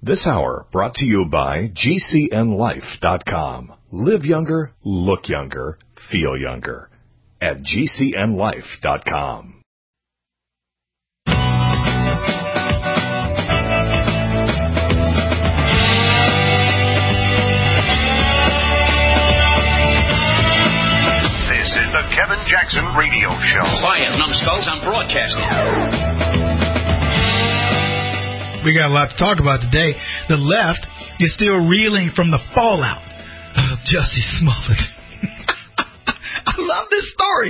This hour brought to you by GCNLife.com. Live younger, look younger, feel younger. At GCNLife.com. This is the Kevin Jackson Radio Show. Quiet, numbskulls, I'm broadcasting. We got a lot to talk about today. The left is still reeling from the fallout of Jussie Smollett. I love this story.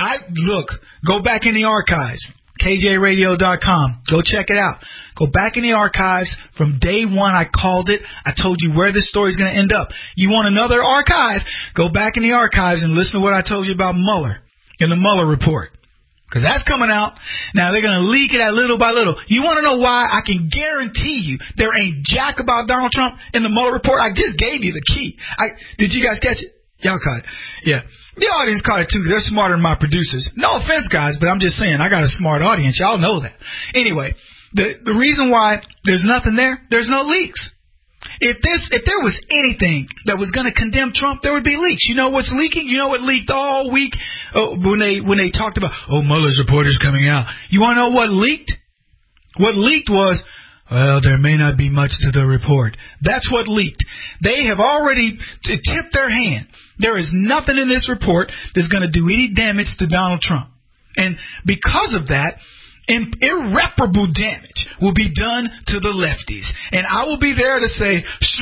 Go back in the archives, KJRadio.com. Go check it out. Go back in the archives. From day one, I called it. I told you where this story is going to end up. You want another archive? Go back in the archives and listen to what I told you about Mueller in the Mueller report. Because that's coming out. Now, they're going to leak it little by little. You want to know why? I can guarantee you there ain't jack about Donald Trump in the Mueller report. I just gave you the key. Did you guys catch it? Y'all caught it. Yeah. The audience caught it, too. They're smarter than my producers. No offense, guys, but I'm just saying, I got a smart audience. Y'all know that. Anyway, the reason why there's nothing there's no leaks. If there was anything that was going to condemn Trump, there would be leaks. You know what's leaking? You know what leaked all week when they talked about, Mueller's report is coming out. You want to know what leaked? What leaked was, well, there may not be much to the report. That's what leaked. They have already tipped their hand. There is nothing in this report that's going to do any damage to Donald Trump. And because of that, irreparable damage will be done to the lefties. And I will be there to say,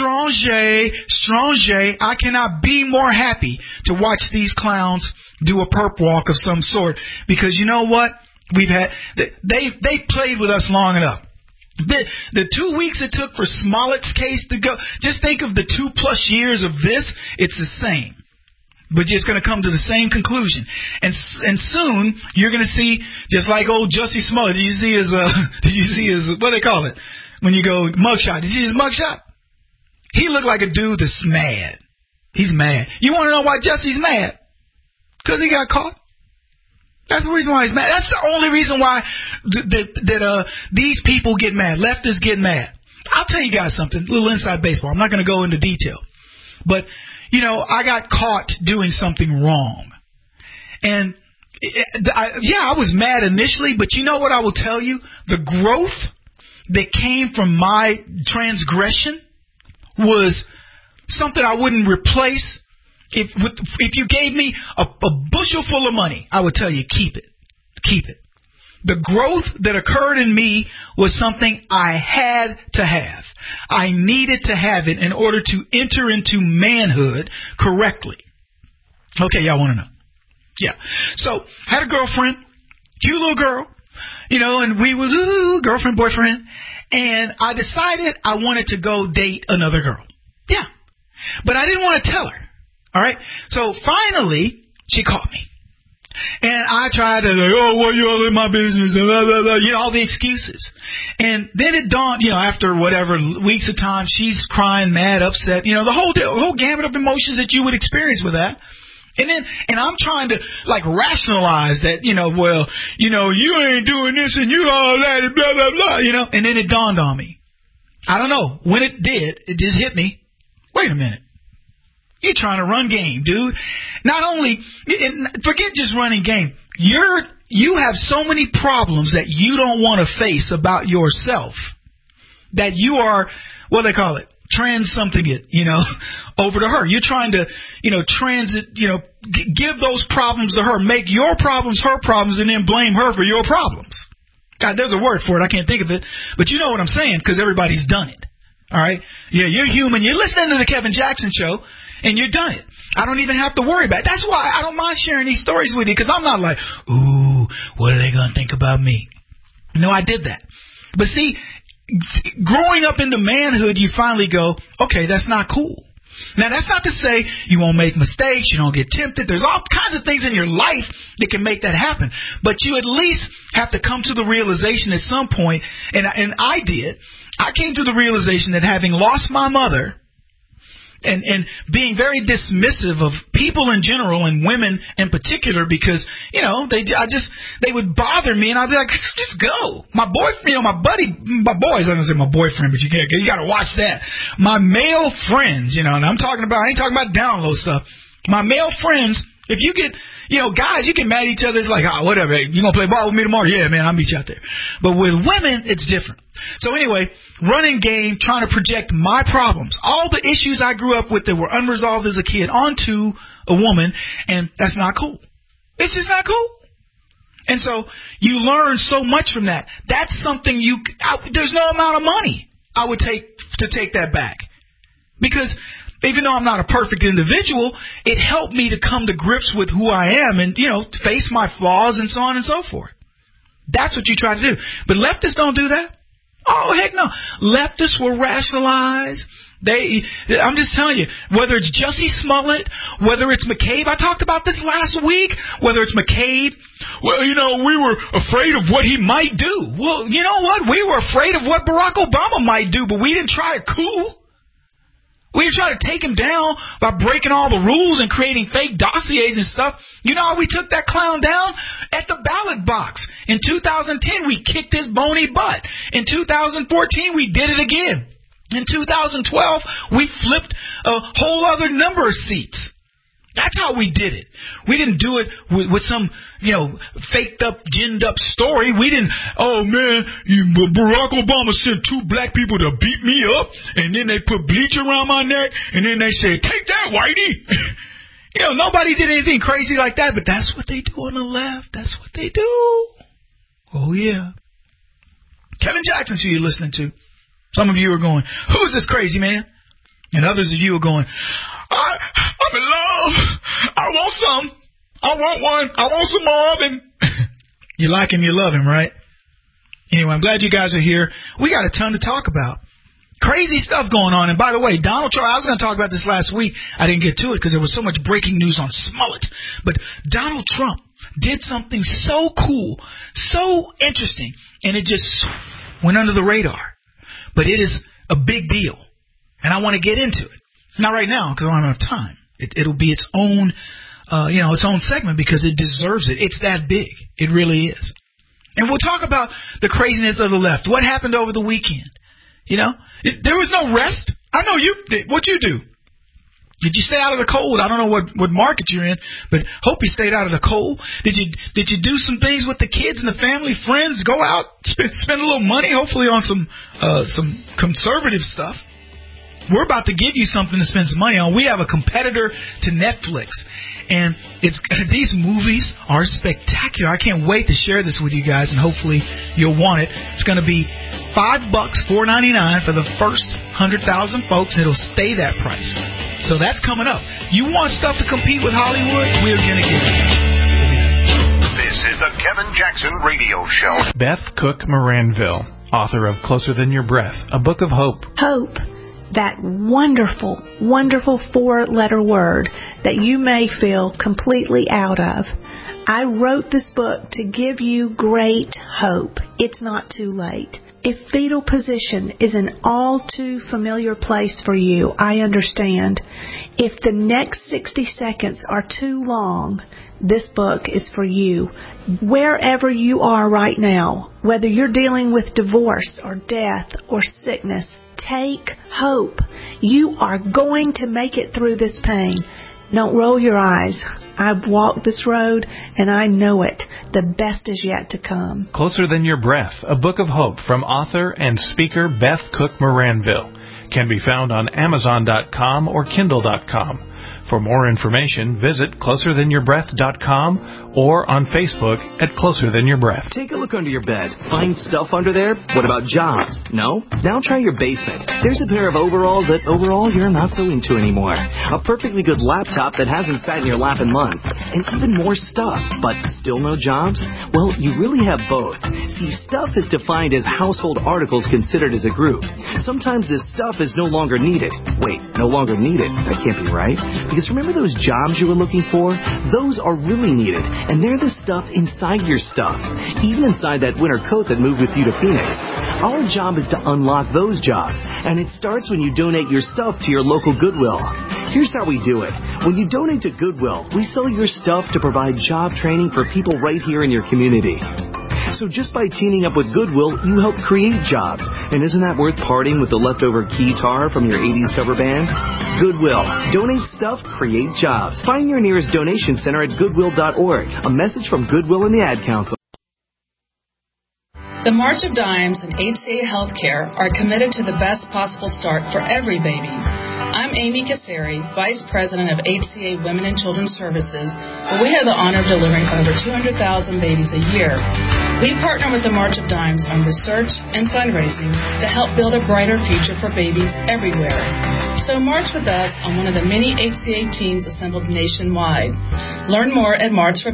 Strange, I cannot be more happy to watch these clowns do a perp walk of some sort. Because you know what? They played with us long enough. The 2 weeks it took for Smollett's case to go, just think of the 2+ years of this, it's the same. But it's going to come to the same conclusion. And soon, you're going to see, just like old Jussie Smollett, did you see his, what do they call it? When you go mugshot. Did you see his mugshot? He looked like a dude that's mad. He's mad. You want to know why Jussie's mad? Because he got caught. That's the reason why he's mad. That's the only reason why these people get mad. Leftists get mad. I'll tell you guys something, a little inside baseball. I'm not going to go into detail. But I got caught doing something wrong. And, I was mad initially, but you know what I will tell you? The growth that came from my transgression was something I wouldn't replace. If you gave me a bushel full of money, I would tell you, keep it. Keep it. The growth that occurred in me was something I had to have. I needed to have it in order to enter into manhood correctly. Okay, y'all want to know? Yeah. So, I had a girlfriend, cute little girl, and we were girlfriend, boyfriend, and I decided I wanted to go date another girl. Yeah. But I didn't want to tell her. All right? So, finally, she caught me. And I tried to you all in my business, and blah, blah, blah, all the excuses. And then it dawned, after whatever weeks of time, she's crying, mad, upset, the whole gamut of emotions that you would experience with that. And I'm trying to rationalize that, you ain't doing this and you all that, and blah, blah, blah, and then it dawned on me. I don't know. When it did, it just hit me. Wait a minute. You're trying to run game, dude. Not only, forget just running game. You have so many problems that you don't want to face about yourself that you are, what do they call it? Trans something it, over to her. You're trying to, transit, give those problems to her, make your problems her problems, and then blame her for your problems. God, there's a word for it. I can't think of it. But you know what I'm saying, because everybody's done it. All right? Yeah, you're human. You're listening to the Kevin Jackson Show. And you're done it. I don't even have to worry about it. That's why I don't mind sharing these stories with you, because I'm not like, ooh, what are they going to think about me? No, I did that. But see, growing up into manhood, you finally go, okay, that's not cool. Now, that's not to say you won't make mistakes, you don't get tempted. There's all kinds of things in your life that can make that happen. But you at least have to come to the realization at some point, and I did. I came to the realization that having lost my mother, and being very dismissive of people in general and women in particular, because they would bother me, and I'd be like, just go. My boyfriend, my boys, I'm gonna say my boyfriend, but you got to watch that. My male friends, and I ain't talking about download stuff. My male friends, if you get, guys, you get mad at each other. It's like, whatever. Hey, you gonna play ball with me tomorrow? Yeah, man, I'll meet you out there. But with women, it's different. So anyway, running game, trying to project my problems, all the issues I grew up with that were unresolved as a kid onto a woman, and that's not cool. It's just not cool. And so you learn so much from that. That's something there's no amount of money I would take to take that back. Because even though I'm not a perfect individual, it helped me to come to grips with who I am and, face my flaws and so on and so forth. That's what you try to do. But leftists don't do that. Oh, heck no. Leftists will rationalize. I'm just telling you, whether it's Jussie Smollett, whether it's McCabe, I talked about this last week, whether it's McCabe, well, we were afraid of what he might do. Well, you know what? We were afraid of what Barack Obama might do, but we didn't try a coup. We didn't try to take him down by breaking all the rules and creating fake dossiers and stuff. You know how we took that clown down? At the ballot box. In 2010, we kicked his bony butt. In 2014, we did it again. In 2012, we flipped a whole other number of seats. That's how we did it. We didn't do it with some, faked up, ginned up story. We didn't, Barack Obama sent 2 black people to beat me up, and then they put bleach around my neck, and then they said, take that, whitey. Nobody did anything crazy like that, but that's what they do on the left. That's what they do. Oh, yeah. Kevin Jackson, who you're listening to. Some of you are going, who's this crazy man? And others of you are going, I'm in love. I want some. I want one. I want some more of him. You like him, you love him, right? Anyway, I'm glad you guys are here. We got a ton to talk about. Crazy stuff going on. And by the way, Donald Trump, I was going to talk about this last week. I didn't get to it because there was so much breaking news on Smollett. But Donald Trump did something so cool, so interesting, and it just went under the radar. But it is a big deal. And I want to get into it. Not right now, because I don't have enough time. It'll be its own, its own segment because it deserves it. It's that big. It really is. And we'll talk about the craziness of the left. What happened over the weekend? There was no rest. I know you did. What'd you do? Did you stay out of the cold? I don't know what market you're in, but hope you stayed out of the cold. Did you do some things with the kids and the family, friends? Go out, spend a little money, hopefully on some conservative stuff. We're about to give you something to spend some money on. We have a competitor to Netflix, and these movies are spectacular. I can't wait to share this with you guys, and hopefully you'll want it. It's going to be $5, $4.99 for the first 100,000 folks, and it'll stay that price. So that's coming up. You want stuff to compete with Hollywood? We're going to give it to you. This is the Kevin Jackson Radio Show. Beth Cook Moranville, author of Closer Than Your Breath, a book of hope. Hope. That wonderful, wonderful 4-letter word that you may feel completely out of. I wrote this book to give you great hope. It's not too late. If fetal position is an all too familiar place for you, I understand. If the next 60 seconds are too long, this book is for you. Wherever you are right now, whether you're dealing with divorce or death or sickness, take hope. You are going to make it through this pain. Don't roll your eyes. I've walked this road, and I know it. The best is yet to come. Closer Than Your Breath, a book of hope from author and speaker Beth Cook Moranville. Can be found on Amazon.com or Kindle.com. For more information, visit CloserThanYourBreath.com or on Facebook at Closer Than Your Breath. Take a look under your bed. Find stuff under there? What about jobs? No? Now try your basement. There's a pair of overalls that overall you're not so into anymore. A perfectly good laptop that hasn't sat in your lap in months. And even more stuff. But still no jobs? Well, you really have both. See, stuff is defined as household articles considered as a group. Sometimes this stuff is no longer needed. Wait, no longer needed? That can't be right. Because remember those jobs you were looking for? Those are really needed, and they're the stuff inside your stuff, even inside that winter coat that moved with you to Phoenix. Our job is to unlock those jobs, and it starts when you donate your stuff to your local Goodwill. Here's how we do it. When you donate to Goodwill, we sell your stuff to provide job training for people right here in your community. So just by teaming up with Goodwill, you help create jobs. And isn't that worth parting with the leftover guitar from your 80s cover band? Goodwill. Donate stuff, create jobs. Find your nearest donation center at goodwill.org. A message from Goodwill and the Ad Council. The March of Dimes and HCA Healthcare are committed to the best possible start for every baby. I'm Amy Cassari, Vice President of HCA Women and Children's Services, where we have the honor of delivering over 200,000 babies a year. We partner with the March of Dimes on research and fundraising to help build a brighter future for babies everywhere. So march with us on one of the many HCA teams assembled nationwide. Learn more at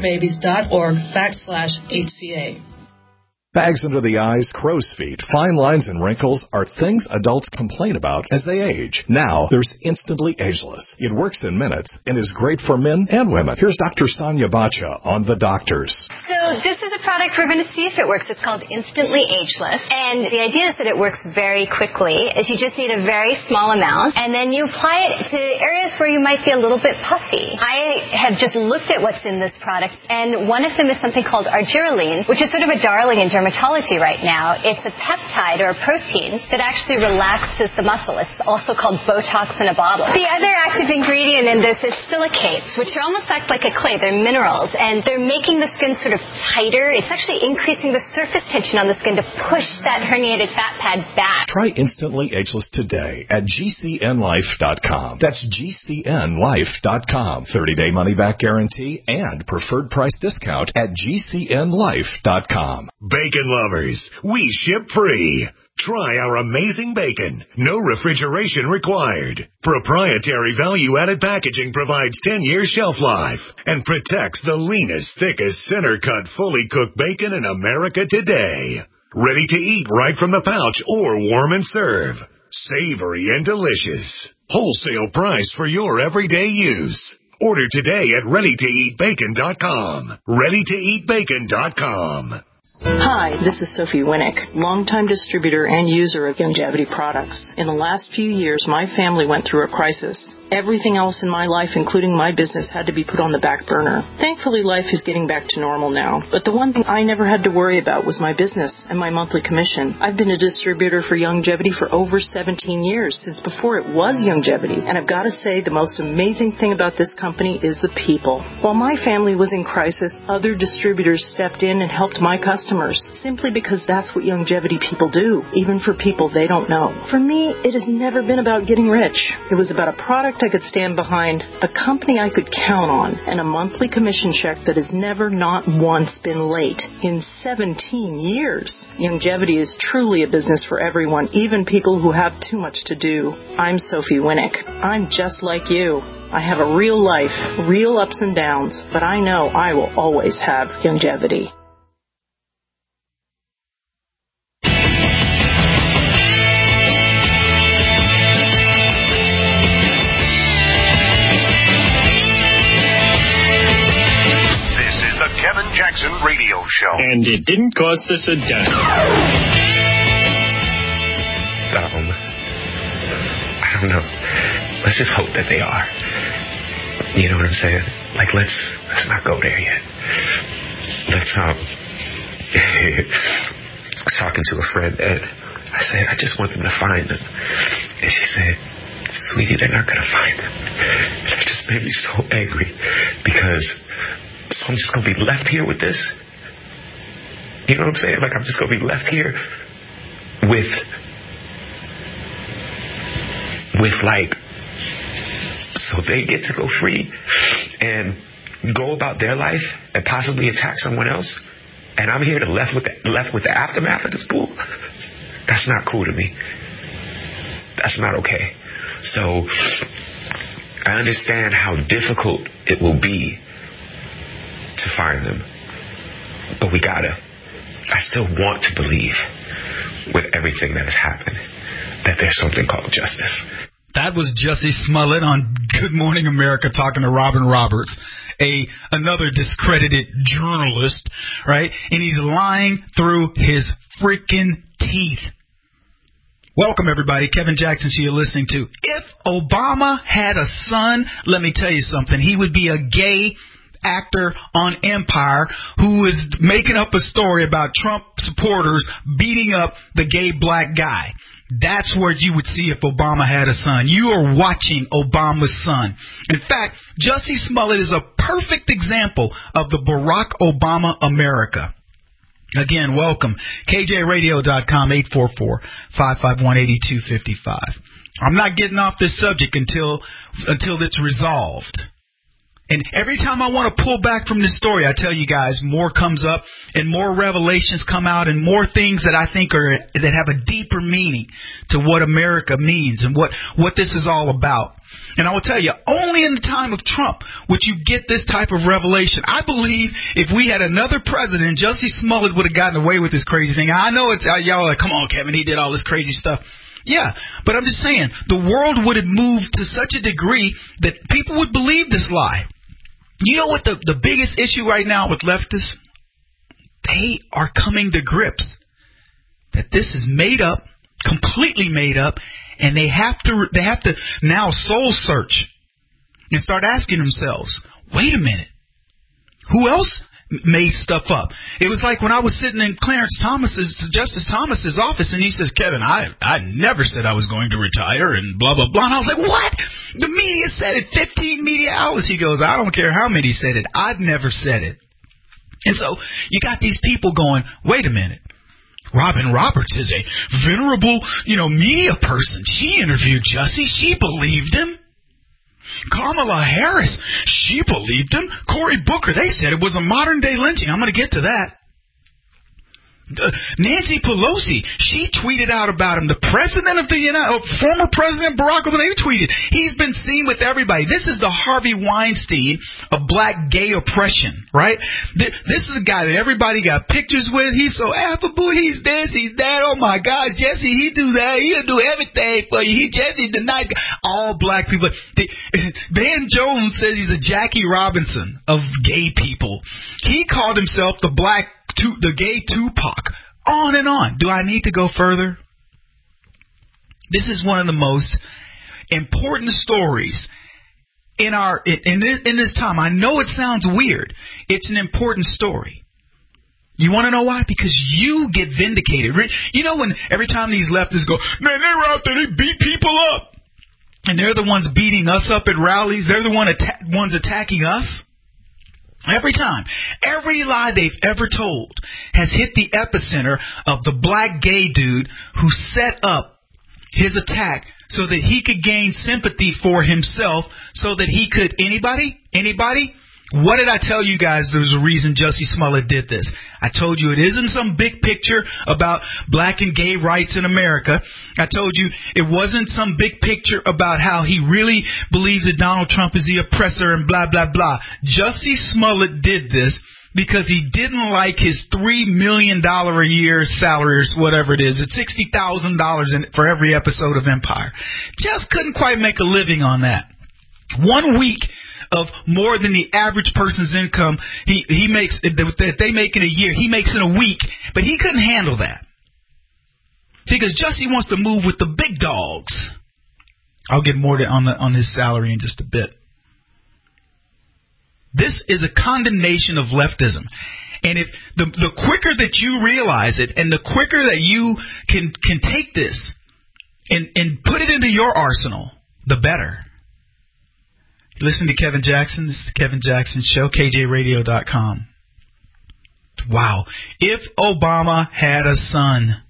marchforbabies.org/HCA. Bags under the eyes, crow's feet, fine lines, and wrinkles are things adults complain about as they age. Now, there's Instantly Ageless. It works in minutes and is great for men and women. Here's Dr. Sonia Bacha on The Doctors. So this is a product we're going to see if it works. It's called Instantly Ageless. And the idea is that it works very quickly. Is you just need a very small amount, and then you apply it to areas where you might be a little bit puffy. I have just looked at what's in this product, and one of them is something called argireline, which is sort of a darling in dermatology right now. It's a peptide or a protein that actually relaxes the muscle. It's also called Botox in a bottle. The other active ingredient in this is silicates, which are almost act like a clay. They're minerals, and they're making the skin sort of tighter. It's actually increasing the surface tension on the skin to push that herniated fat pad back. Try Instantly Ageless today at GCNlife.com. That's GCNlife.com. 30-day money-back guarantee and preferred price discount at GCNlife.com. Bacon lovers, we ship free. Try our amazing bacon. No refrigeration required. Proprietary value-added packaging provides 10-year shelf life and protects the leanest, thickest, center-cut, fully cooked bacon in America today. Ready to eat right from the pouch or warm and serve. Savory and delicious. Wholesale price for your everyday use. Order today at ReadyToEatBacon.com. ReadyToEatBacon.com. Hi, this is Sophie Winnick, longtime distributor and user of Youngevity products. In the last few years, my family went through a crisis. Everything else in my life, including my business, had to be put on the back burner. Thankfully, life is getting back to normal now. But the one thing I never had to worry about was my business and my monthly commission. I've been a distributor for Youngevity for over 17 years, since before it was Youngevity. And I've got to say, the most amazing thing about this company is the people. While my family was in crisis, other distributors stepped in and helped my customers, simply because that's what Youngevity people do, even for people they don't know. For me, it has never been about getting rich. It was about a product I could stand behind, a company I could count on, and a monthly commission check that has never not once been late in 17 years. Youngevity is truly a business for everyone, even people who have too much to do. I'm Sophie Winnick. I'm just like you. I have a real life, real ups and downs, but I know I will always have Youngevity. Kevin Jackson Radio Show. And it didn't cost us a dime. I don't know. Let's just hope that they are. You know what I'm saying? Like, let's not go there yet. I was talking to a friend, and I said, I just want them to find them. And she said, sweetie, they're not going to find them. That just made me so angry, because so I'm just going to be left here with this? You know what I'm saying? Like, I'm just going to be left here with like, so they get to go free and go about their life and possibly attack someone else, and I'm here to left with the aftermath of this bull? That's not cool to me. That's not okay. So I understand how difficult it will be to find them, but I still want to believe, with everything that has happened, that there's something called justice. That was Jussie Smollett on Good Morning America talking to Robin Roberts. another discredited journalist, right? And he's lying through his freaking teeth. Welcome, everybody. Kevin Jackson, you're listening to. If Obama had a son, let me tell you something. He would be a gay actor on Empire who is making up a story about Trump supporters beating up the gay black guy. That's what you would see if Obama had a son. You are watching Obama's son. In fact, Jussie Smollett is a perfect example of the Barack Obama America. Again, welcome. KJRadio.com, 844-551-8255. I'm not getting off this subject until it's resolved. And every time I want to pull back from this story, I tell you guys, more comes up and more revelations come out and more things that I think that have a deeper meaning to what America means and what this is all about. And I will tell you, only in the time of Trump would you get this type of revelation. I believe if we had another president, Jussie Smollett would have gotten away with this crazy thing. I know it's y'all are like, come on, Kevin, he did all this crazy stuff. Yeah, but I'm just saying, the world would have moved to such a degree that people would believe this lie. You know what the biggest issue right now with leftists? They are coming to grips that this is made up, completely made up, and they have to now soul search and start asking themselves, wait a minute, who else made stuff up? It was like when I was sitting in Justice Thomas's office, and he says, Kevin, I never said I was going to retire and blah, blah, blah. And I was like, what? The media said it, 15 media outlets. He goes, I don't care how many said it. I've never said it. And so you got these people going, wait a minute. Robin Roberts is a venerable, media person. She interviewed Jussie. She believed him. Kamala Harris, she believed him. Cory Booker, they said it was a modern-day lynching. I'm going to get to that. Nancy Pelosi, she tweeted out about him. The president of former President Barack Obama, they tweeted. He's been seen with everybody. This is the Harvey Weinstein of black gay oppression, right? This is a guy that everybody got pictures with. He's so affable. He's this, he's that. Oh, my God, Jesse, he do that. He'll do everything for you. Jesse's the nice guy. All black people. Van Jones says he's a Jackie Robinson of gay people. He called himself the gay Tupac. On and on. Do I need to go further? This is one of the most important stories in this time. I know it sounds weird. It's an important story. You want to know why? Because you get vindicated. You know when every time these leftists go, man, they were out there, they beat people up. And they're the ones beating us up at rallies. They're the ones attacking us. Every time, every lie they've ever told has hit the epicenter of the black gay dude who set up his attack so that he could gain sympathy for himself so that he could, anybody? What did I tell you guys? There's a reason Jussie Smollett did this. I told you it isn't some big picture about black and gay rights in America. I told you it wasn't some big picture about how he really believes that Donald Trump is the oppressor and blah, blah, blah. Jussie Smollett did this because he didn't like his $3 million a year salary or whatever it is. It's $60,000 for every episode of Empire. Just couldn't quite make a living on that. 1 week of more than the average person's income he makes that they make in a year, he makes in a week, but he couldn't handle that. See, because Jussie wants to move with the big dogs. I'll get more on his salary in just a bit. This is a condemnation of leftism. And if the quicker that you realize it and the quicker that you can take this and put it into your arsenal, the better. Listen to Kevin Jackson. This is the Kevin Jackson Show, KJRadio.com. Wow. If Obama had a son.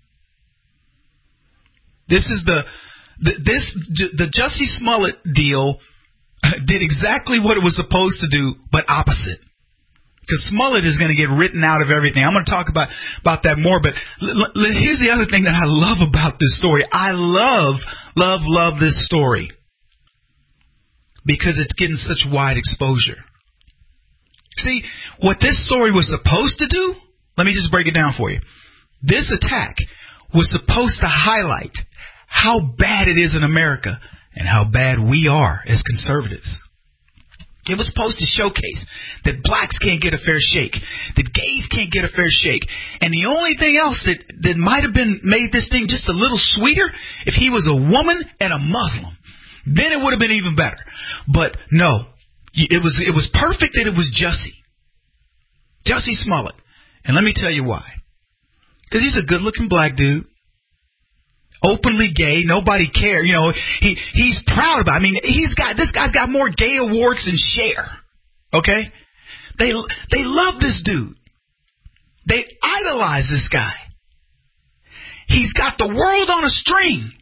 This is the Jussie Smollett deal did exactly what it was supposed to do, but opposite. Because Smollett is going to get written out of everything. I'm going to talk about that more, but here's the other thing that I love about this story. I love this story. Because it's getting such wide exposure. See, what this story was supposed to do, let me just break it down for you. This attack was supposed to highlight how bad it is in America and how bad we are as conservatives. It was supposed to showcase that blacks can't get a fair shake, that gays can't get a fair shake. And the only thing else that might have been made this thing just a little sweeter, if he was a woman and a Muslim, then it would have been even better. But no, it was perfect that it was Jussie Smollett. And let me tell you why. Because he's a good-looking black dude. Openly gay, nobody cares. You know, he's proud about it. I mean, this guy's got more gay awards than Cher. Okay? They love this dude. They idolize this guy. He's got the world on a string.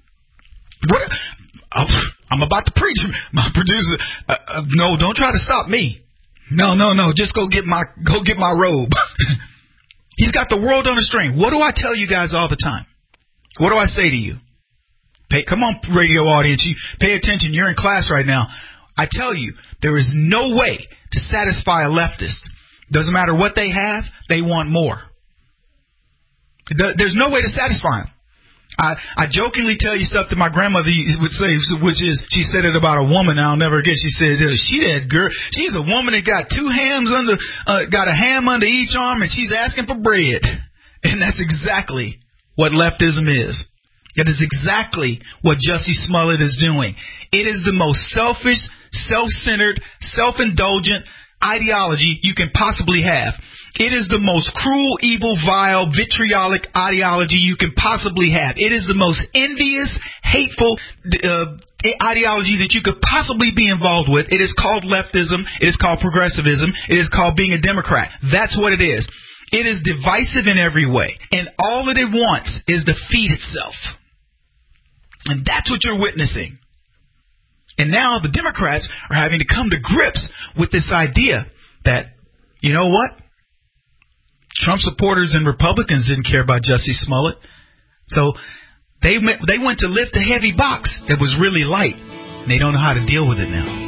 I'm about to preach. My producer, no, don't try to stop me. No, just go get my robe. He's got the world on a string. What do I tell you guys all the time? What do I say to you? Come on, radio audience. You pay attention. You're in class right now. I tell you, there is no way to satisfy a leftist. Doesn't matter what they have, they want more. There's no way to satisfy them. I jokingly tell you stuff that my grandmother would say, which is, she said it about a woman I'll never forget. She said, she's a woman that got got a ham under each arm, and she's asking for bread. And that's exactly what leftism is. That is exactly what Jussie Smollett is doing. It is the most selfish, self-centered, self-indulgent ideology you can possibly have. It is the most cruel, evil, vile, vitriolic ideology you can possibly have. It is the most envious, hateful ideology that you could possibly be involved with. It is called leftism. It is called progressivism. It is called being a Democrat. That's what it is. It is divisive in every way, and all that it wants is to feed itself. And that's what you're witnessing. And now the Democrats are having to come to grips with this idea that, you know what? Trump supporters and Republicans didn't care about Jussie Smollett. So they went to lift a heavy box that was really light. And they don't know how to deal with it now.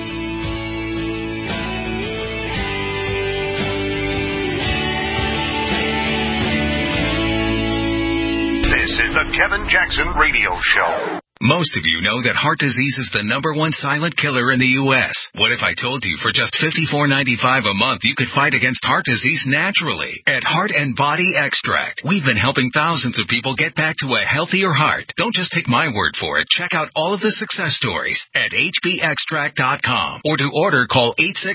This is the Kevin Jackson Radio Show. Most of you know that heart disease is the #1 silent killer in the U.S. What if I told you for just $54.95 a month you could fight against heart disease naturally? At Heart and Body Extract, we've been helping thousands of people get back to a healthier heart. Don't just take my word for it. Check out all of the success stories at hbextract.com, or to order, call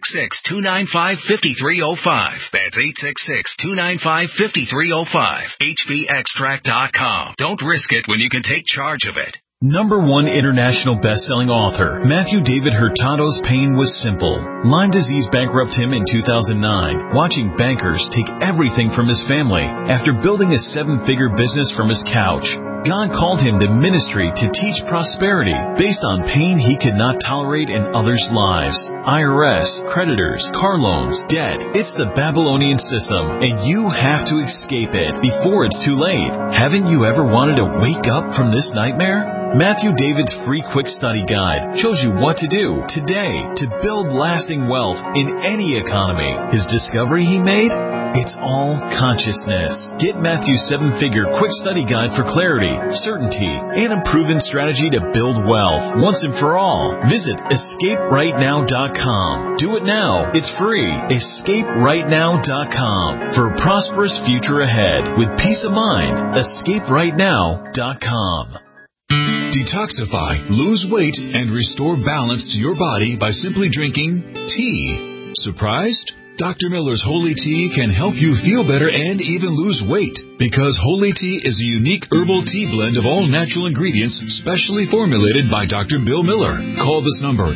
866-295-5305. That's 866-295-5305. hbextract.com. Don't risk it when you can take charge of it. #1 international best-selling author Matthew David Hurtado's pain was simple. Lyme disease bankrupted him in 2009, watching bankers take everything from his family after building a 7-figure business from his couch. God called him to ministry to teach prosperity based on pain he could not tolerate in others' lives. IRS, creditors, car loans, debt. It's the Babylonian system, and you have to escape it before it's too late. Haven't you ever wanted to wake up from this nightmare? Matthew David's free quick study guide shows you what to do today to build lasting wealth in any economy. His discovery he made? It's all consciousness. Get Matthew's 7-figure quick study guide for clarity, certainty, and a proven strategy to build wealth once and for all. Visit EscapeRightNow.com. Do it now. It's free. EscapeRightNow.com. For a prosperous future ahead with peace of mind. EscapeRightNow.com. Detoxify, lose weight, and restore balance to your body by simply drinking tea. Surprised? Dr. Miller's Holy Tea can help you feel better and even lose weight, because Holy Tea is a unique herbal tea blend of all natural ingredients specially formulated by Dr. Bill Miller. Call this number,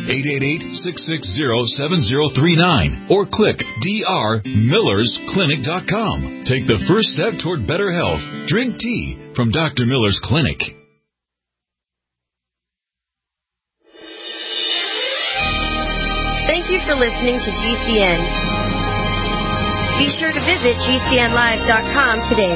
888-660-7039, or click drmillersclinic.com. Take the first step toward better health. Drink tea from Dr. Miller's Clinic. Thank you for listening to GCN. Be sure to visit GCNlive.com today.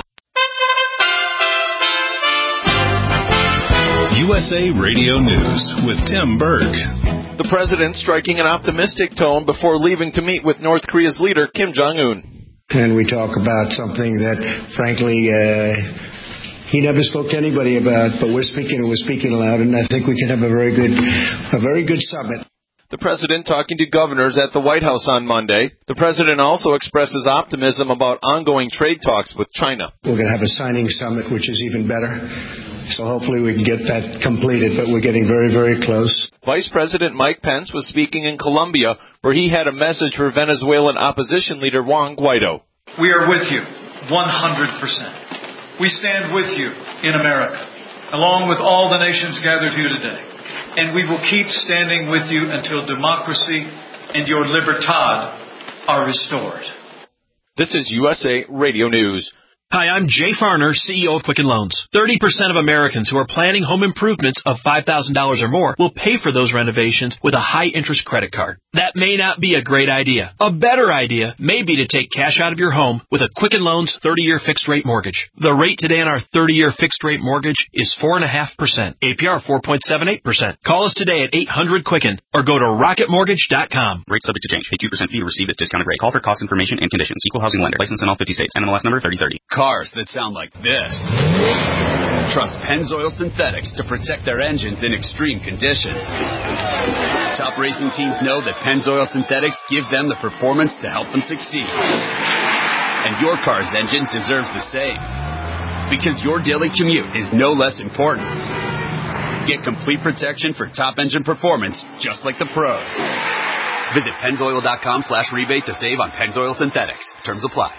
USA Radio News with Tim Berg. The president striking an optimistic tone before leaving to meet with North Korea's leader, Kim Jong-un. And we talk about something that, frankly, he never spoke to anybody about, but we're speaking aloud, and I think we can have a very good summit. The president talking to governors at the White House on Monday. The president also expresses optimism about ongoing trade talks with China. We're going to have a signing summit, which is even better. So hopefully we can get that completed, but we're getting very, very close. Vice President Mike Pence was speaking in Colombia, where he had a message for Venezuelan opposition leader Juan Guaido. We are with you, 100%. We stand with you in America, along with all the nations gathered here today. And we will keep standing with you until democracy and your libertad are restored. This is USA Radio News. Hi, I'm Jay Farner, CEO of Quicken Loans. 30% of Americans who are planning home improvements of $5,000 or more will pay for those renovations with a high-interest credit card. That may not be a great idea. A better idea may be to take cash out of your home with a Quicken Loans 30-year fixed-rate mortgage. The rate today on our 30-year fixed-rate mortgage is 4.5%, APR 4.78%. Call us today at 800-QUICKEN or go to rocketmortgage.com. Rate subject to change. Pay 2% fee to receive this discounted rate. Call for cost information and conditions. Equal housing lender. License in all 50 states. NMLS number 3030. Cars that sound like this. Trust Pennzoil Synthetics to protect their engines in extreme conditions. Top racing teams know that Pennzoil Synthetics give them the performance to help them succeed. And your car's engine deserves the same. Because your daily commute is no less important. Get complete protection for top engine performance, just like the pros. Visit Pennzoil.com/rebate to save on Pennzoil Synthetics. Terms apply.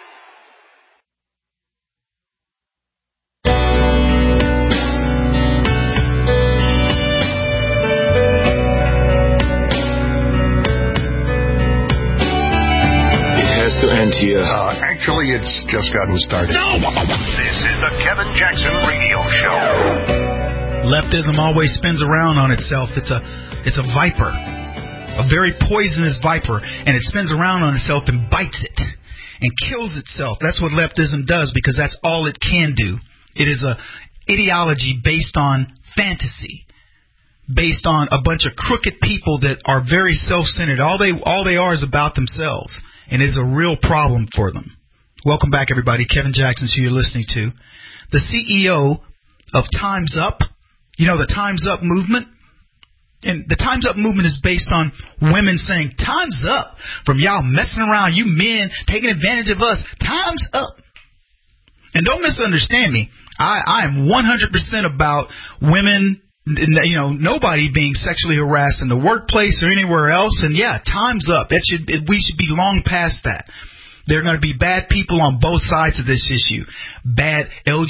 To end here. Actually, it's just gotten started. No! This is the Kevin Jackson Radio Show. Leftism always spins around on itself. It's a viper, a very poisonous viper, and it spins around on itself and bites it and kills itself. That's what leftism does, because that's all it can do. It is a ideology based on fantasy, based on a bunch of crooked people that are very self-centered. All they are is about themselves. And it is a real problem for them. Welcome back, everybody. Kevin Jackson, who you're listening to. The CEO of Time's Up, you know, the Time's Up movement. And the Time's Up movement is based on women saying, time's up from y'all messing around, you men taking advantage of us. Time's up. And don't misunderstand me. I am 100% about women, you know, nobody being sexually harassed in the workplace or anywhere else. And yeah, time's up. We should be long past that. There are going to be bad people on both sides of this issue. Bad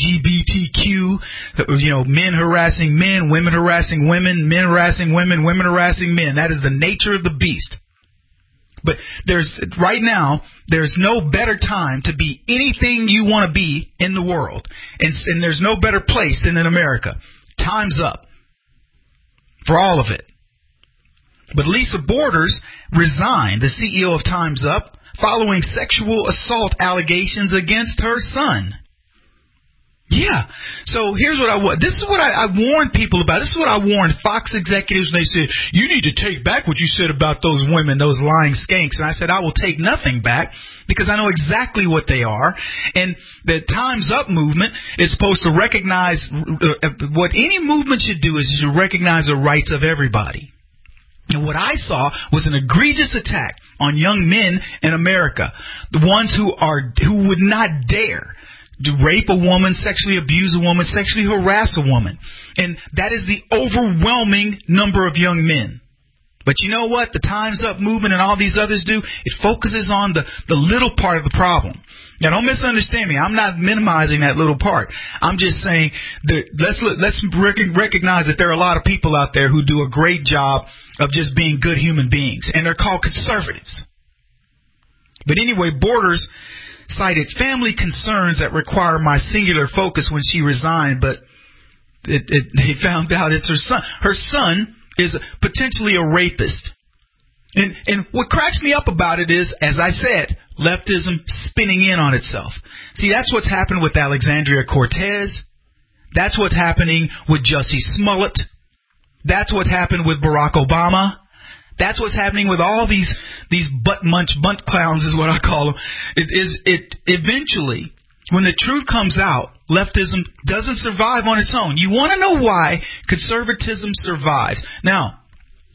LGBTQ, you know, men harassing men, women harassing women, men harassing women, women harassing men. That is the nature of the beast. But right now, there's no better time to be anything you want to be in the world. And there's no better place than in America. Time's up. For all of it. But Lisa Borders resigned, the CEO of Time's Up, following sexual assault allegations against her son. Yeah. So here's what this is what I warned people about. This is what I warned Fox executives when they said, you need to take back what you said about those women, those lying skanks. And I said, I will take nothing back, because I know exactly what they are. And the Time's Up movement is supposed to recognize what any movement should do is to recognize the rights of everybody. And what I saw was an egregious attack on young men in America, the ones who would not dare to rape a woman, sexually abuse a woman, sexually harass a woman. And that is the overwhelming number of young men. But you know what? The Time's Up movement and all these others do, it focuses on the little part of the problem. Now, don't misunderstand me. I'm not minimizing that little part. I'm just saying that let's recognize that there are a lot of people out there who do a great job of just being good human beings, and they're called conservatives. But anyway, Borders cited family concerns that require my singular focus when she resigned, but they found out it's her son. Her son is potentially a rapist. And what cracks me up about it is, as I said, leftism spinning in on itself. See, that's what's happened with Alexandria Cortez. That's what's happening with Jussie Smollett. That's what's happened with Barack Obama. That's what's happening with all these butt clowns is what I call them. It eventually, when the truth comes out, leftism doesn't survive on its own. You want to know why conservatism survives. Now,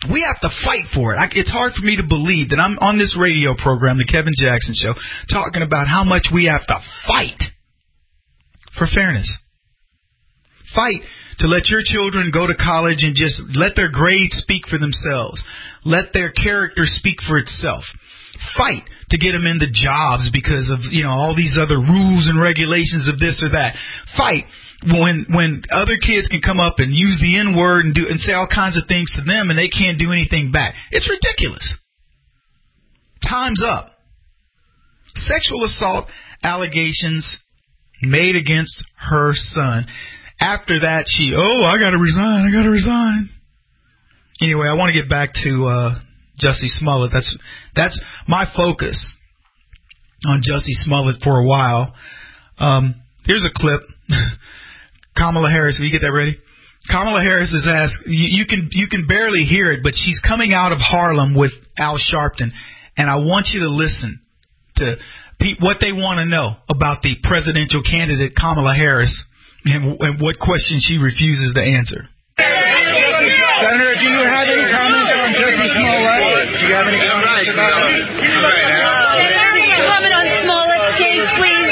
We have to fight for it. It's hard for me to believe that I'm on this radio program, the Kevin Jackson Show, talking about how much we have to fight for fairness. Fight to let your children go to college and just let their grades speak for themselves. Let their character speak for itself. Fight to get them into jobs because of, all these other rules and regulations of this or that. Fight when other kids can come up and use the N-word and say all kinds of things to them and they can't do anything back. It's ridiculous. Time's up. Sexual assault allegations made against her son. After that, I got to resign. Anyway, I want to get back to Jussie Smollett. That's my focus on Jussie Smollett for a while. Here's a clip. Kamala Harris, will you get that ready? Kamala Harris is asked, you can barely hear it, but she's coming out of Harlem with Al Sharpton, and I want you to listen to what they want to know about the presidential candidate Kamala Harris and what question she refuses to answer. Senator, do you have any comments on Jussie Smollett? Do you have any comments about it? Comment on Smollett's case, please.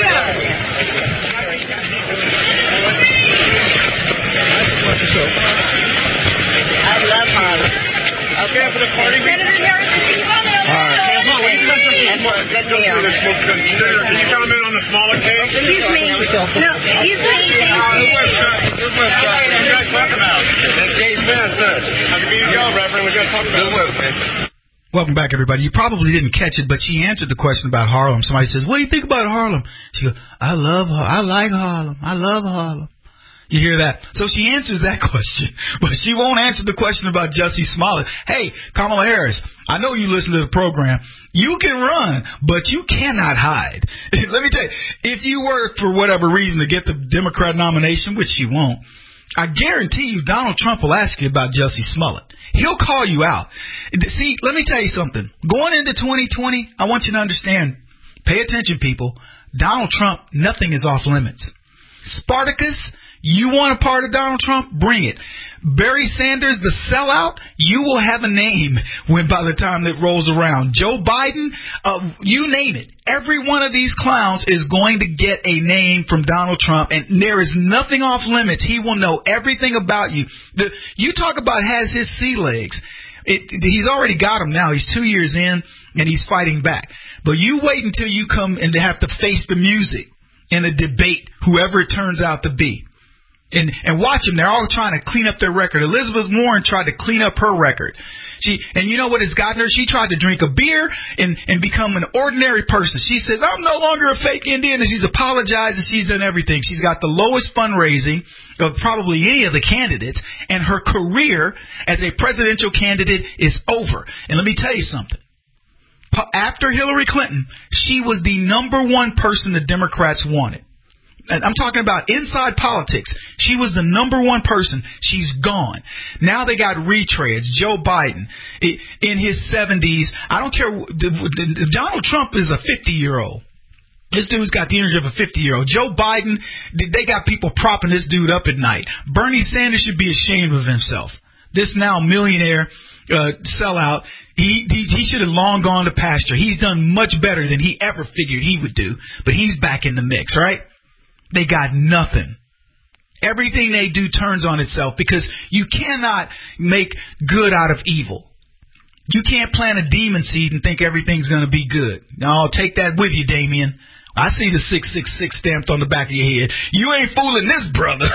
I love Harlem. Okay, for the party. Senator Harris, can you comment on Senator, can you comment on the Smollett case? Excuse me. No, excuse me. Good work, you guys talk about? That case passed. How's the meeting go, Reverend? We got to talk about good work, man. Welcome back, everybody. You probably didn't catch it, but she answered the question about Harlem. Somebody says, what do you think about Harlem? She goes, I like Harlem. I love Harlem. You hear that? So she answers that question, but she won't answer the question about Jussie Smollett. Hey, Kamala Harris, I know you listen to the program. You can run, but you cannot hide. Let me tell you, if you were, for whatever reason, to get the Democrat nomination, which she won't, I guarantee you Donald Trump will ask you about Jussie Smollett. He'll call you out. See, let me tell you something. Going into 2020, I want you to understand, pay attention, people. Donald Trump, nothing is off limits. Spartacus, you want a part of Donald Trump? Bring it. Barry Sanders, the sellout, you will have a name by the time that rolls around. Joe Biden, you name it. Every one of these clowns is going to get a name from Donald Trump, and there is nothing off limits. He will know everything about you. You talk about has his sea legs. He's already got them now. He's 2 years in, and he's fighting back. But you wait until you come and have to face the music in a debate, whoever it turns out to be. And watch them. They're all trying to clean up their record. Elizabeth Warren tried to clean up her record. And you know what it's gotten her? She tried to drink a beer and become an ordinary person. She says, I'm no longer a fake Indian. And she's apologized and she's done everything. She's got the lowest fundraising of probably any of the candidates. And her career as a presidential candidate is over. And let me tell you something. After Hillary Clinton, she was the number one person the Democrats wanted. I'm talking about inside politics. She was the number one person. She's gone. Now they got retreads. Joe Biden in his 70s. I don't care. Donald Trump is a 50-year-old. This dude's got the energy of a 50-year-old. Joe Biden, they got people propping this dude up at night. Bernie Sanders should be ashamed of himself. This now millionaire sellout. He should have long gone to pasture. He's done much better than he ever figured he would do. But he's back in the mix, right? They got nothing. Everything they do turns on itself because you cannot make good out of evil. You can't plant a demon seed and think everything's going to be good. No, take that with you, Damien. I see the 666 stamped on the back of your head. You ain't fooling this, brother.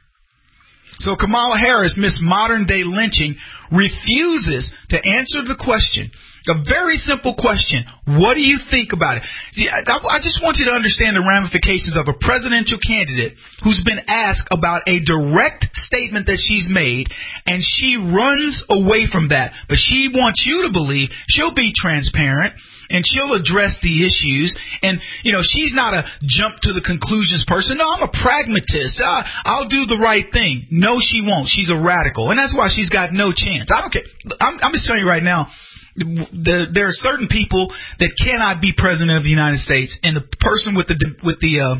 So Kamala Harris, Miss Modern Day Lynching, refuses to answer the question. A very simple question. What do you think about it? I just want you to understand the ramifications of a presidential candidate who's been asked about a direct statement that she's made, and she runs away from that. But she wants you to believe she'll be transparent, and she'll address the issues. And, she's not a jump to the conclusions person. No, I'm a pragmatist. I'll do the right thing. No, she won't. She's a radical. And that's why she's got no chance. I don't care. I'm just telling you right now, there are certain people that cannot be president of the United States, and the person with the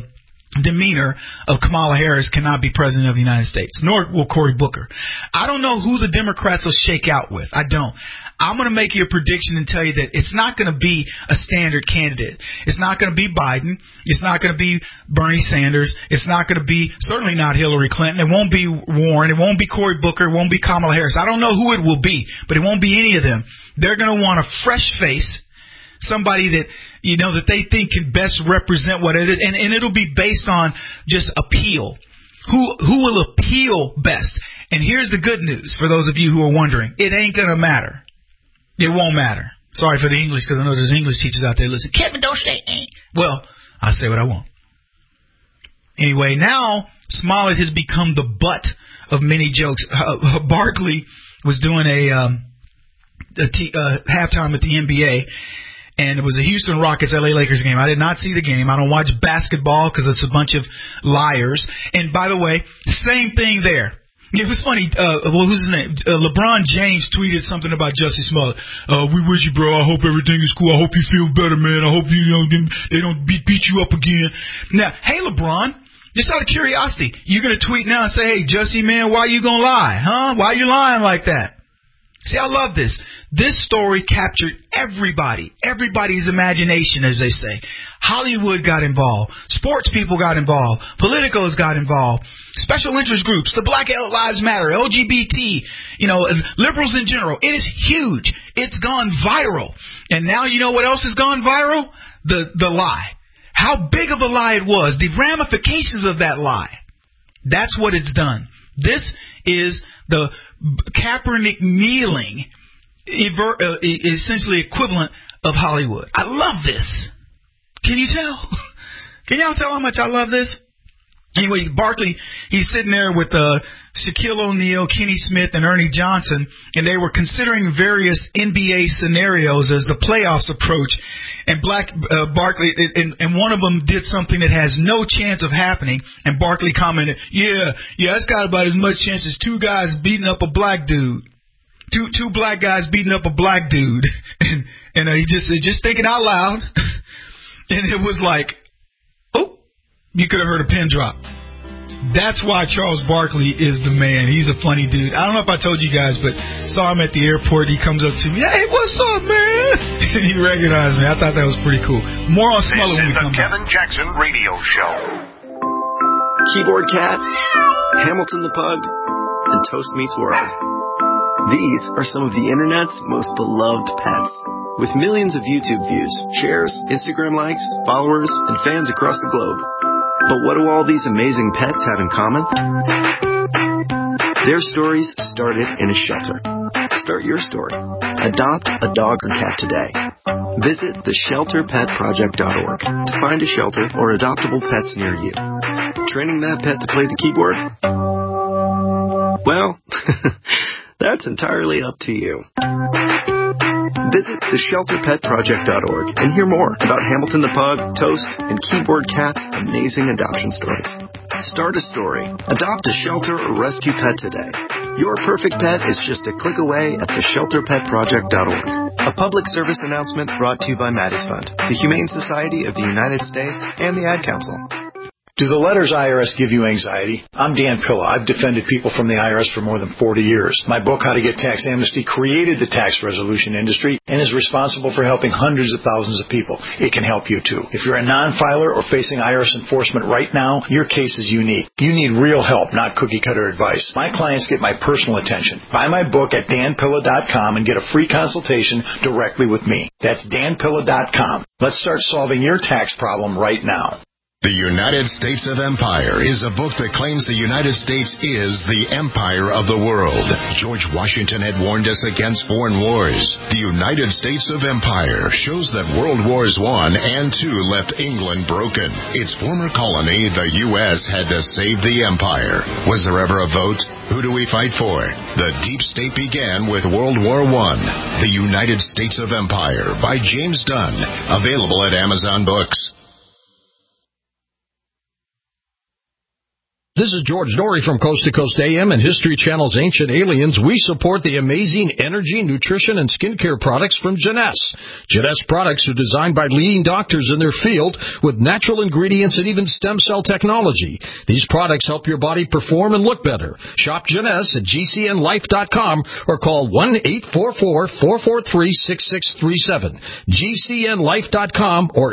demeanor of Kamala Harris cannot be president of the United States, nor will Cory Booker. I don't know who the Democrats will shake out with. I don't. I'm going to make you a prediction and tell you that it's not going to be a standard candidate. It's not going to be Biden. It's not going to be Bernie Sanders. It's not going to be, certainly not Hillary Clinton. It won't be Warren. It won't be Cory Booker. It won't be Kamala Harris. I don't know who it will be, but it won't be any of them. They're going to want a fresh face, somebody that, that they think can best represent what it is. And it'll be based on just appeal. Who will appeal best? And here's the good news for those of you who are wondering. It ain't going to matter. It won't matter. Sorry for the English, because I know there's English teachers out there listening. Kevin, don't say ain't. Well, I'll say what I want. Anyway, now Smollett has become the butt of many jokes. Barkley was doing a halftime at the NBA, and it was a Houston Rockets LA Lakers game. I did not see the game. I don't watch basketball because it's a bunch of liars. And by the way, same thing there. It was funny. Who's his name? LeBron James tweeted something about Jussie Smollett. We wish you, bro. I hope everything is cool. I hope you feel better, man. I hope they don't beat you up again. Now, hey, LeBron, just out of curiosity, you're going to tweet now and say, hey, Jussie, man, why you going to lie? Huh? Why you lying like that? See, I love this. This story captured everybody's imagination, as they say. Hollywood got involved. Sports people got involved. Politicos got involved. Special interest groups, the Black Lives Matter, LGBT, liberals in general. It is huge. It's gone viral. And now you know what else has gone viral? The lie. How big of a lie it was. The ramifications of that lie. That's what it's done. This is the Kaepernick kneeling, essentially equivalent of Hollywood. I love this. Can you tell? Can y'all tell how much I love this? Anyway, Barkley, he's sitting there with Shaquille O'Neal, Kenny Smith, and Ernie Johnson, and they were considering various NBA scenarios as the playoffs approach. And Barkley, and one of them did something that has no chance of happening. And Barkley commented, "Yeah, it's got about as much chance as two guys beating up a black dude, two black guys beating up a black dude." And he just thinking out loud, and it was like, oh, you could have heard a pin drop. That's why Charles Barkley is the man. He's a funny dude. I don't know if I told you guys, but saw him at the airport. He comes up to me, hey, what's up, man? And he recognized me. I thought that was pretty cool. More on Smollett when we come back. Kevin Jackson Radio Show. Keyboard Cat, Hamilton the Pug, and Toast Meets World. These are some of the internet's most beloved pets. With millions of YouTube views, shares, Instagram likes, followers, and fans across the globe. But what do all these amazing pets have in common? Their stories started in a shelter. Start your story. Adopt a dog or cat today. Visit theshelterpetproject.org to find a shelter or adoptable pets near you. Training that pet to play the keyboard? Well, that's entirely up to you. Visit theshelterpetproject.org and hear more about Hamilton the Pug, Toast, and Keyboard Cat's amazing adoption stories. Start a story. Adopt a shelter or rescue pet today. Your perfect pet is just a click away at theshelterpetproject.org. A public service announcement brought to you by Maddie's Fund, the Humane Society of the United States, and the Ad Council. Do the letters IRS give you anxiety? I'm Dan Pilla. I've defended people from the IRS for more than 40 years. My book, How to Get Tax Amnesty, created the tax resolution industry and is responsible for helping hundreds of thousands of people. It can help you, too. If you're a non-filer or facing IRS enforcement right now, your case is unique. You need real help, not cookie-cutter advice. My clients get my personal attention. Buy my book at danpilla.com and get a free consultation directly with me. That's danpilla.com. Let's start solving your tax problem right now. The United States of Empire is a book that claims the United States is the empire of the world. George Washington had warned us against foreign wars. The United States of Empire shows that World Wars I and II left England broken. Its former colony, the U.S., had to save the empire. Was there ever a vote? Who do we fight for? The deep state began with World War I. The United States of Empire by James Dunn. Available at Amazon Books. This is George Norrie from Coast to Coast AM and History Channel's Ancient Aliens. We support the amazing energy, nutrition, and skincare products from Jeunesse. Jeunesse products are designed by leading doctors in their field with natural ingredients and even stem cell technology. These products help your body perform and look better. Shop Jeunesse at GCNlife.com or call 1-844-443-6637. GCNlife.com or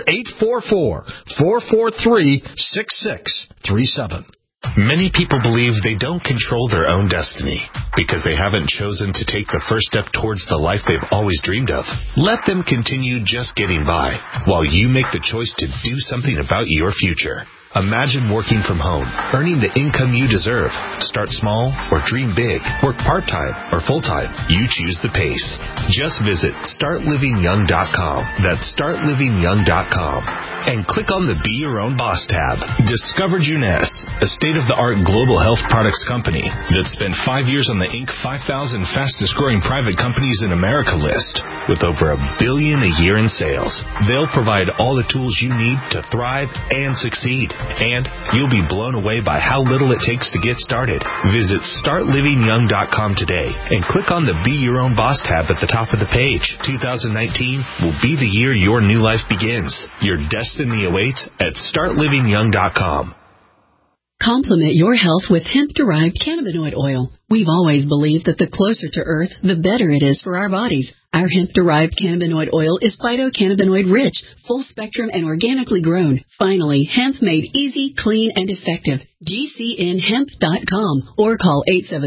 844-443-6637. Many people believe they don't control their own destiny because they haven't chosen to take the first step towards the life they've always dreamed of. Let them continue just getting by while you make the choice to do something about your future. Imagine working from home, earning the income you deserve. Start small or dream big. Work part-time or full-time. You choose the pace. Just visit StartLivingYoung.com. That's StartLivingYoung.com. And click on the Be Your Own Boss tab. Discover Jeunesse, a state-of-the-art global health products company that spent 5 years on the Inc. 5,000 fastest-growing private companies in America list with over $1 billion a year in sales. They'll provide all the tools you need to thrive and succeed. And you'll be blown away by how little it takes to get started. Visit StartLivingYoung.com today and click on the Be Your Own Boss tab at the top of the page. 2019 will be the year your new life begins. Your destiny awaits at StartLivingYoung.com. Complement your health with hemp-derived cannabinoid oil. We've always believed that the closer to Earth, the better it is for our bodies. Our hemp-derived cannabinoid oil is phytocannabinoid-rich, full-spectrum, and organically grown. Finally, hemp made easy, clean, and effective. GCNhemp.com or call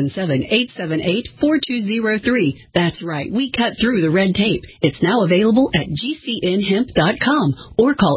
877-878-4203. That's right, we cut through the red tape. It's now available at GCNhemp.com or call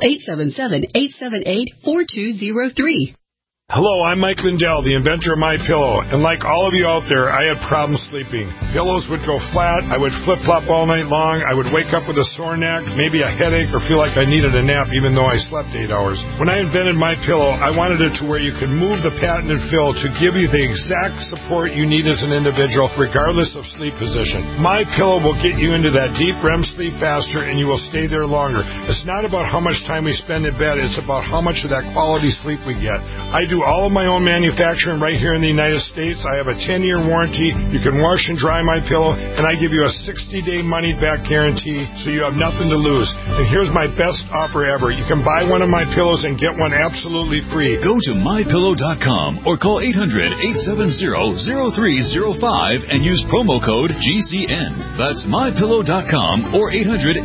877-878-4203. Hello, I'm Mike Lindell, the inventor of MyPillow, and like all of you out there, I had problems sleeping. Pillows would go flat, I would flip-flop all night long, I would wake up with a sore neck, maybe a headache, or feel like I needed a nap even though I slept 8 hours. When I invented MyPillow, I wanted it to where you could move the patented fill to give you the exact support you need as an individual, regardless of sleep position. MyPillow will get you into that deep REM sleep faster, and you will stay there longer. It's not about how much time we spend in bed, it's about how much of that quality sleep we get. I do all of my own manufacturing right here in the United States. I have a 10-year warranty. You can wash and dry my pillow, and I give you a 60-day money-back guarantee, so you have nothing to lose. And here's my best offer ever. You can buy one of my pillows and get one absolutely free. Go to MyPillow.com or call 800-870-0305 and use promo code GCN. That's MyPillow.com or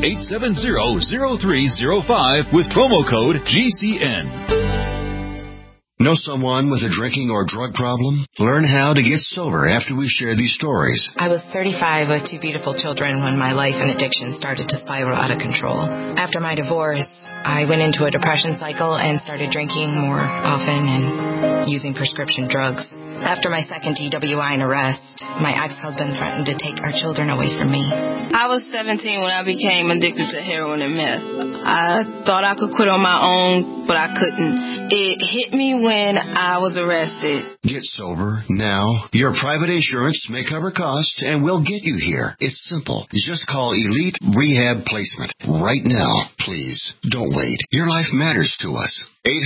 800-870-0305 with promo code GCN. Know someone with a drinking or drug problem? Learn how to get sober after we share these stories. I was 35 with 2 beautiful children when my life and addiction started to spiral out of control. After my divorce, I went into a depression cycle and started drinking more often and using prescription drugs. After my second DWI and arrest, my ex-husband threatened to take our children away from me. I was 17 when I became addicted to heroin and meth. I thought I could quit on my own, but I couldn't. It hit me when I was arrested. Get sober now. Your private insurance may cover costs and we'll get you here. It's simple. Just call Elite Rehab Placement right now. Please, don't wait. Your life matters to us.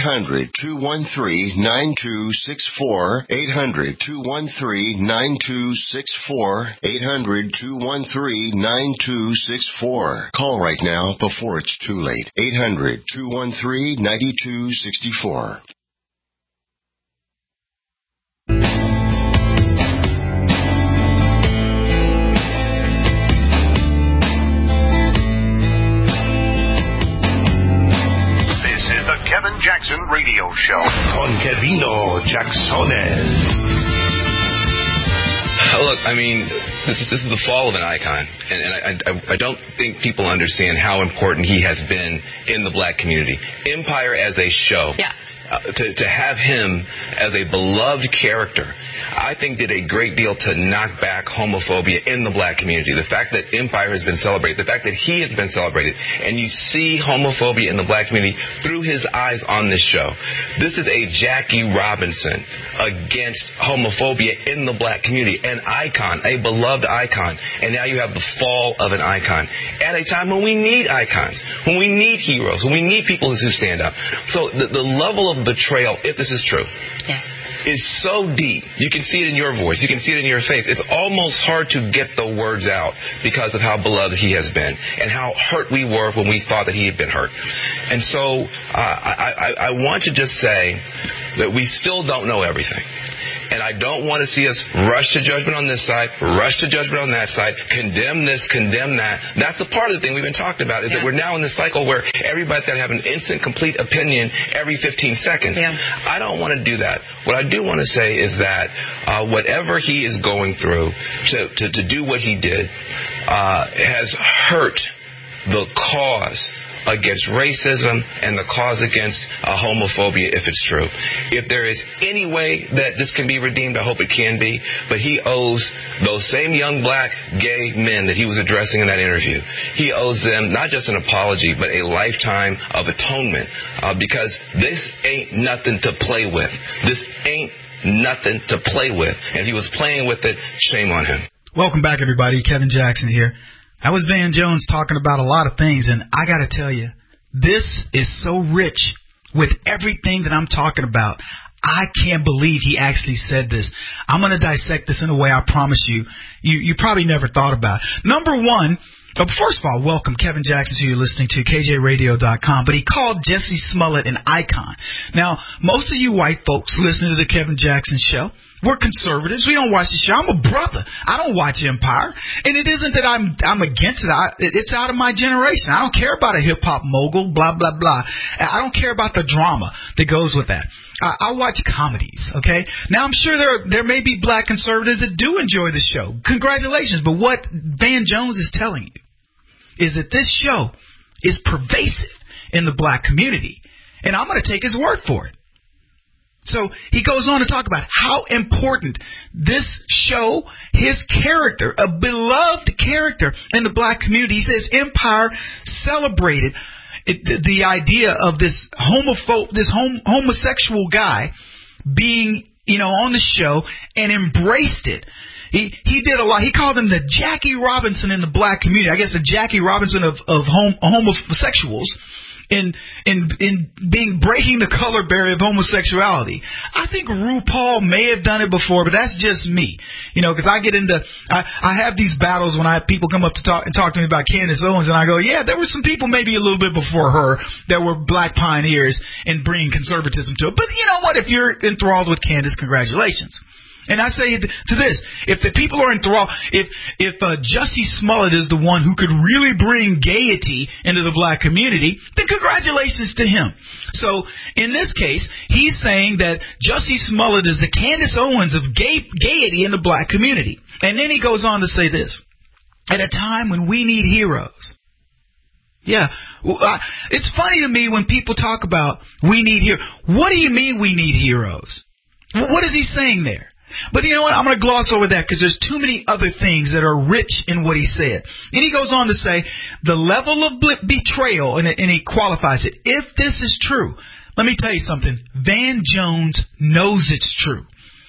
800-213-9264. 800-213-9264. 800-213-9264. Call right now before it's too late. 800-213-9264. Kevin Jackson Radio Show con Kevino Jacksones. Look, I mean, this is the fall of an icon, and I don't think people understand how important he has been in the black community. Empire as a show. Yeah. To have him as a beloved character, I think did a great deal to knock back homophobia in the black community. The fact that Empire has been celebrated, the fact that he has been celebrated, and you see homophobia in the black community through his eyes on this show. This is a Jackie Robinson against homophobia in the black community, an icon, a beloved icon, and now you have the fall of an icon at a time when we need icons, when we need heroes, when we need people who stand up. So the level of betrayal, if this is true, yes, is so deep. You can see it in your voice. You can see it in your face. It's almost hard to get the words out because of how beloved he has been and how hurt we were when we thought that he had been hurt. And so I want to just say that we still don't know everything. And I don't want to see us rush to judgment on this side, rush to judgment on that side, condemn this, condemn that. That's a part of the thing we've been talking about, is that we're now in this cycle where everybody's got to have an instant, complete opinion every 15 seconds. Yeah. I don't want to do that. What I do want to say is that whatever he is going through to do what he did has hurt the cause against racism and the cause against homophobia, if it's true. If there is any way that this can be redeemed, I hope it can be. But he owes those same young black gay men that he was addressing in that interview, he owes them not just an apology, but a lifetime of atonement. Because this ain't nothing to play with. This ain't nothing to play with. And if he was playing with it, shame on him. Welcome back, everybody. Kevin Jackson here. That was Van Jones talking about a lot of things, and I got to tell you, this is so rich with everything that I'm talking about. I can't believe he actually said this. I'm going to dissect this in a way I promise you probably never thought about. Number one, first of all, welcome, Kevin Jackson, who you're listening to, KJRadio.com. But he called Jussie Smollett an icon. Now, most of you white folks listening to the Kevin Jackson show, we're conservatives. We don't watch the show. I'm a brother. I don't watch Empire. And it isn't that I'm against it. It's out of my generation. I don't care about a hip-hop mogul, blah, blah, blah. I don't care about the drama that goes with that. I watch comedies, okay? Now, I'm sure there may be black conservatives that do enjoy the show. Congratulations. But what Van Jones is telling you is that this show is pervasive in the black community. And I'm going to take his word for it. So he goes on to talk about how important this show, his character, a beloved character in the black community. He says Empire celebrated the idea of this homosexual guy being, on the show and embraced it. He did a lot. He called him the Jackie Robinson in the black community. I guess the Jackie Robinson of homosexuals. In breaking the color barrier of homosexuality. I think RuPaul may have done it before, but that's just me. Because I get into, I have these battles when people come up to talk to me about Candace Owens, and I go, yeah, there were some people maybe a little bit before her that were black pioneers in bringing conservatism to it. But you know what? If you're enthralled with Candace, congratulations. And I say to this, if the people are enthralled, if Jussie Smollett is the one who could really bring gaiety into the black community, then congratulations to him. So in this case, he's saying that Jussie Smollett is the Candace Owens of gaiety in the black community. And then he goes on to say this, at a time when we need heroes. Yeah, it's funny to me when people talk about we need heroes. What do you mean we need heroes? What is he saying there? But you know what? I'm going to gloss over that because there's too many other things that are rich in what he said. And he goes on to say the level of betrayal, and he qualifies it. If this is true, let me tell you something. Van Jones knows it's true.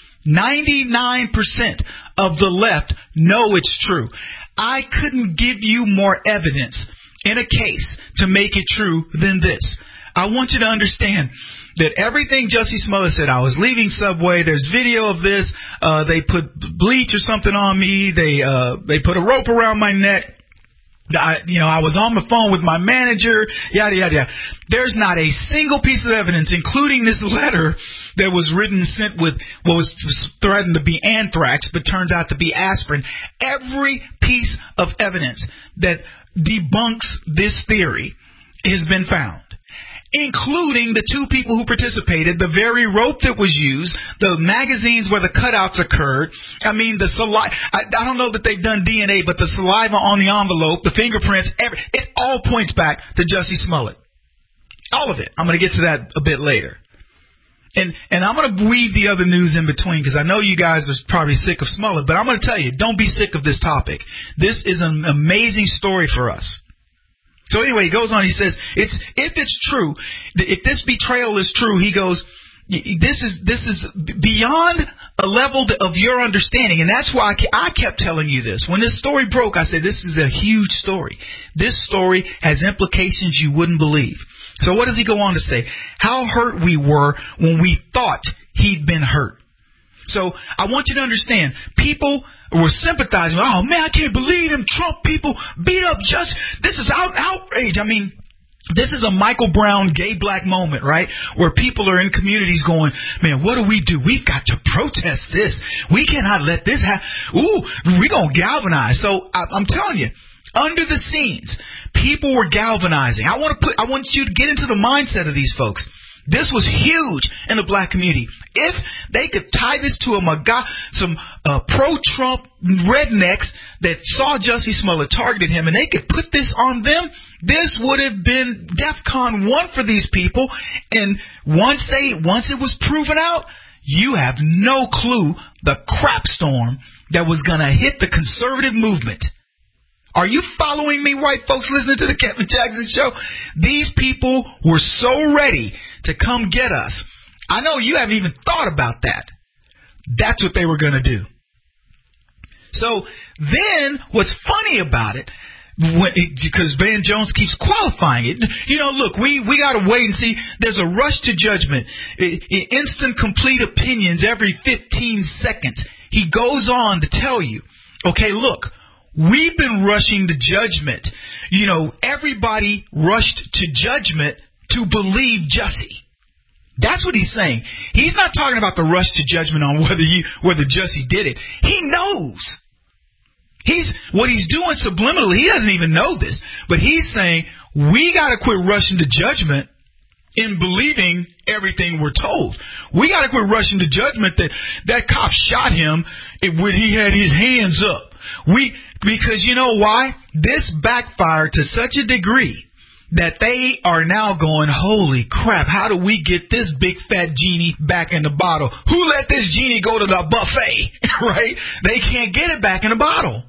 99% of the left know it's true. I couldn't give you more evidence in a case to make it true than this. I want you to understand that everything Jussie Smollett said, I was leaving Subway, there's video of this, they put bleach or something on me, they put a rope around my neck, I was on the phone with my manager, yada, yada, yada. There's not a single piece of evidence, including this letter that was written and sent with what was threatened to be anthrax, but turns out to be aspirin. Every piece of evidence that debunks this theory has been found, including the two people who participated, the very rope that was used, the magazines where the cutouts occurred. I mean, the saliva. I don't know that they've done DNA, but the saliva on the envelope, the fingerprints, it all points back to Jussie Smollett. All of it. I'm going to get to that a bit later. And I'm going to weave the other news in between because I know you guys are probably sick of Smollett, but I'm going to tell you, don't be sick of this topic. This is an amazing story for us. So anyway, he goes on, he says, if it's true, if this betrayal is true, he goes, this is beyond a level of your understanding. And that's why I kept telling you this. When this story broke, I said, this is a huge story. This story has implications you wouldn't believe. So what does he go on to say? How hurt we were when we thought he'd been hurt. So I want you to understand, people were sympathizing. Oh, man, I can't believe them Trump people beat up Judge. This is outrage. I mean, this is a Michael Brown gay black moment, right? Where people are in communities going, man, what do? We've got to protest this. We cannot let this happen. Ooh, we're going to galvanize. So I'm telling you, under the scenes, people were galvanizing. I want you to get into the mindset of these folks. This was huge in the black community. If they could tie this to some pro-Trump rednecks that saw Jussie Smollett targeted him, and they could put this on them, this would have been DEFCON 1 for these people. And once it was proven out, you have no clue the crap storm that was going to hit the conservative movement. Are you following me, white folks, listening to the Kevin Jackson Show? These people were so ready to come get us. I know you haven't even thought about that. That's what they were going to do. So then what's funny about it, because Van Jones keeps qualifying it, look, we got to wait and see. There's a rush to judgment, instant complete opinions every 15 seconds. He goes on to tell you, okay, look, we've been rushing to judgment. Everybody rushed to judgment to believe Jussie. That's what he's saying. He's not talking about the rush to judgment on whether Jussie did it. He knows. What he's doing subliminally, he doesn't even know this. But he's saying, we got to quit rushing to judgment in believing everything we're told. We got to quit rushing to judgment that cop shot him when he had his hands up. Because you know why? This backfired to such a degree that they are now going, holy crap, how do we get this big fat genie back in the bottle? Who let this genie go to the buffet? Right? They can't get it back in the bottle.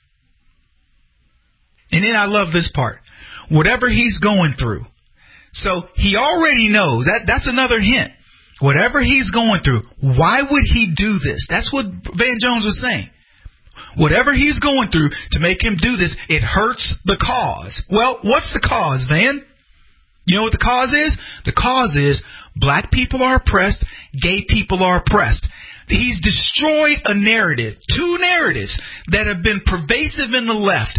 And then I love this part. Whatever he's going through. So he already knows. That's another hint. Whatever he's going through, why would he do this? That's what Van Jones was saying. Whatever he's going through to make him do this, it hurts the cause. Well, what's the cause, Van? You know what the cause is? The cause is black people are oppressed, gay people are oppressed. He's destroyed a narrative, two narratives that have been pervasive in the left,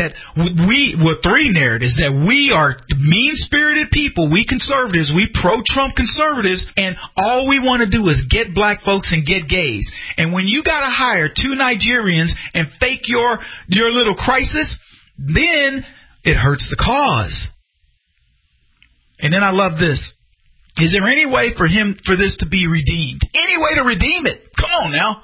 three narratives, that we are mean-spirited people, we conservatives, we pro-Trump conservatives, and all we want to do is get black folks and get gays. And when you got to hire two Nigerians and fake your little crisis, then it hurts the cause. And then I love this. Is there any way for this to be redeemed? Any way to redeem it? Come on now.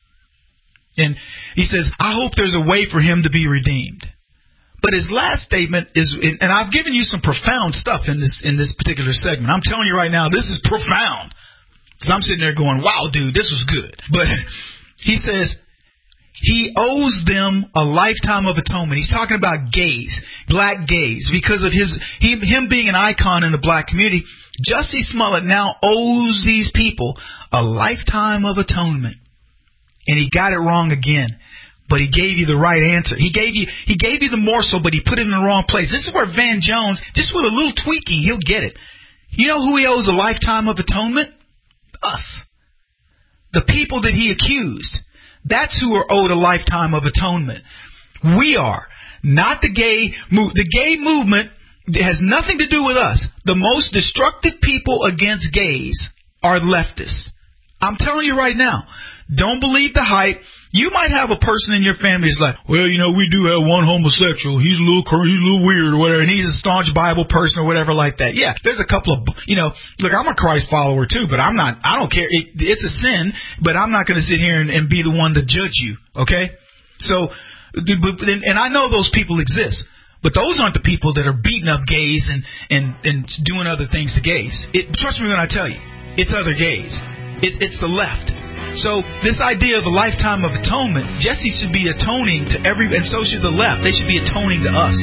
And he says, I hope there's a way for him to be redeemed. But his last statement is, and I've given you some profound stuff in this particular segment. I'm telling you right now, this is profound. Because I'm sitting there going, wow, dude, this was good. But he says, he owes them a lifetime of atonement. He's talking about gays, black gays, because of him being an icon in the black community. Jussie Smollett now owes these people a lifetime of atonement. And he got it wrong again. But he gave you the right answer. He gave you the morsel, but he put it in the wrong place. This is where Van Jones, just with a little tweaking, he'll get it. You know who he owes a lifetime of atonement? Us. The people that he accused. That's who are owed a lifetime of atonement. We are. Not the gay movement. The gay movement has nothing to do with us. The most destructive people against gays are leftists. I'm telling you right now. Don't believe the hype. You might have a person in your family who's like, well, we do have one homosexual. He's a little weird or whatever, and he's a staunch Bible person or whatever like that. Yeah, there's a couple of, look, I'm a Christ follower too, but I don't care. It's a sin, but I'm not going to sit here and be the one to judge you, okay? So, and I know those people exist. But those aren't the people that are beating up gays and doing other things to gays. Trust me when I tell you, it's other gays. It's the left. So this idea of a lifetime of atonement, Jussie should be atoning to and so should the left. They should be atoning to us.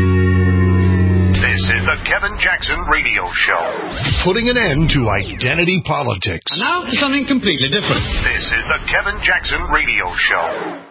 This is the Kevin Jackson Radio Show. Putting an end to identity politics. And now for something completely different. This is the Kevin Jackson Radio Show.